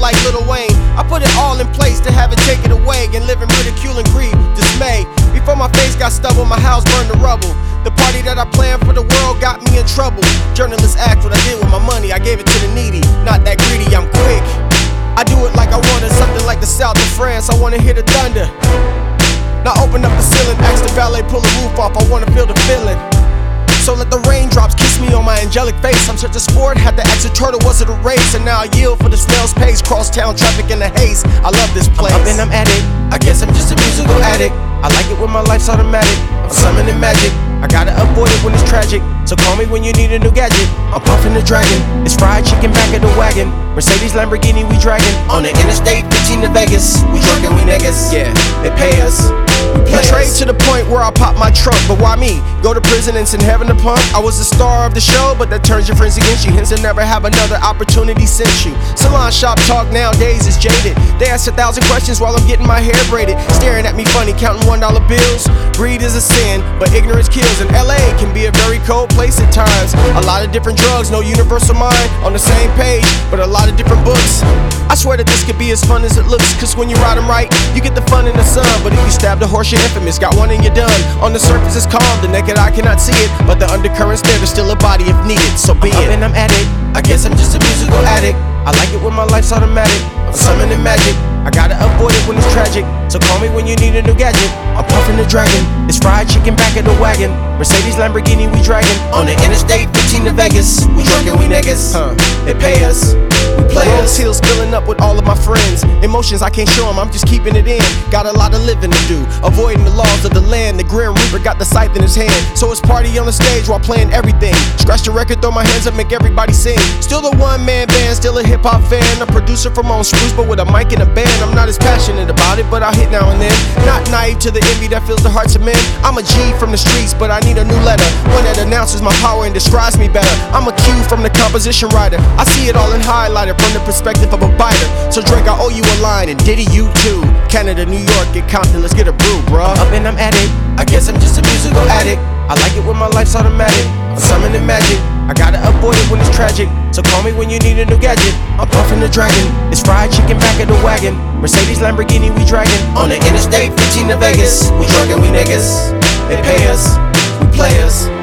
like Lil Wayne. I put it all in place to have it taken away and live in ridicule and greed, dismay. Before my face got stubble, my house burned to rubble. The party that I planned for the world got me in trouble. Journalists asked what I did with my money, I gave it to the needy. Not that greedy, I'm quick. I do it like I wanted, something like the south of France. I wanna hear the thunder. Now open up the ceiling, ask the valet, pull the roof off, I wanna feel the feeling. So let the raindrops kiss me on my angelic face. I'm such a sport, had to ask a turtle, was it a race? And now I yield for the snail's pace, cross town traffic in the haze. I love this place. I'm up and I'm at it, I guess I'm just a musical addict. I like it when my life's automatic, I'm summoning magic. I gotta avoid it when it's tragic, so call me when you need a new gadget. I'm puffing the dragon, it's fried chicken back at the wagon. Mercedes, Lamborghini, we dragging. On the interstate, 15 to Vegas. We drunken, we niggas, yeah, they pay us. Betrayed to the point where I pop my trunk, but why me? Go to prison and send heaven to punk? I was the star of the show, but that turns your friends against you. Hence, they'll never have another opportunity since you. Salon shop talk nowadays is jaded. They ask 1,000 questions while I'm getting my hair braided. Staring at me funny, counting $1 bills. Greed is a sin, but ignorance kills. And LA can be a very cold place at times. A lot of different drugs, no universal mind. On the same page, but a lot of different books. I swear that this could be as fun as it looks, cause when you ride them right, you get the fun in the sun. But if you stab the horse, you're infamous, got one and you're done. On the surface it's calm, the naked eye cannot see it, but the undercurrent's there, there's still a body if needed, so be it. I'm up and I'm at it, I guess I'm just a musical addict. I like it when my life's automatic, I'm summoning magic. I gotta avoid it when it's tragic, so call me when you need a new gadget. I'm puffing the dragon, it's fried chicken back at the wagon. Mercedes, Lamborghini, we dragging. On the interstate, 15 to Vegas. We drunken, we niggas, they pay us, we play us. Hills filling up with all of my friends. Emotions I can't show them, I'm just keeping it in. Got a lot of living to do, avoiding the laws of the land. The Grim Reaper got the scythe in his hand, so it's party on the stage while playing everything. Scratch the record, throw my hands up, make everybody sing. Still the one-man band, still a hip-hop fan. A producer from on Spruce, but with a mic and a band. I'm not as passionate about it, but I'll hit now and then. Not naive to the envy that fills the hearts of men. I'm a G from the streets, but I need a new letter, one that announces my power and describes me better. I'm a Q from the composition writer, I see it all in highlighter from the perspective of a biter. So Drake, I owe you a line, and Diddy, you too. Canada, New York, get Compton, let's get a brew, bruh. Up and I'm at it, I guess I'm just a musical addict. I like it when my life's automatic, I'm summoning magic. I gotta avoid it when it's tragic, so call me when you need a new gadget. I'm puffing the dragon, it's fried chicken back at the wagon. Mercedes, Lamborghini, we dragging. On the interstate, 15 to Vegas. We drunken, we niggas, they pay us, we play us.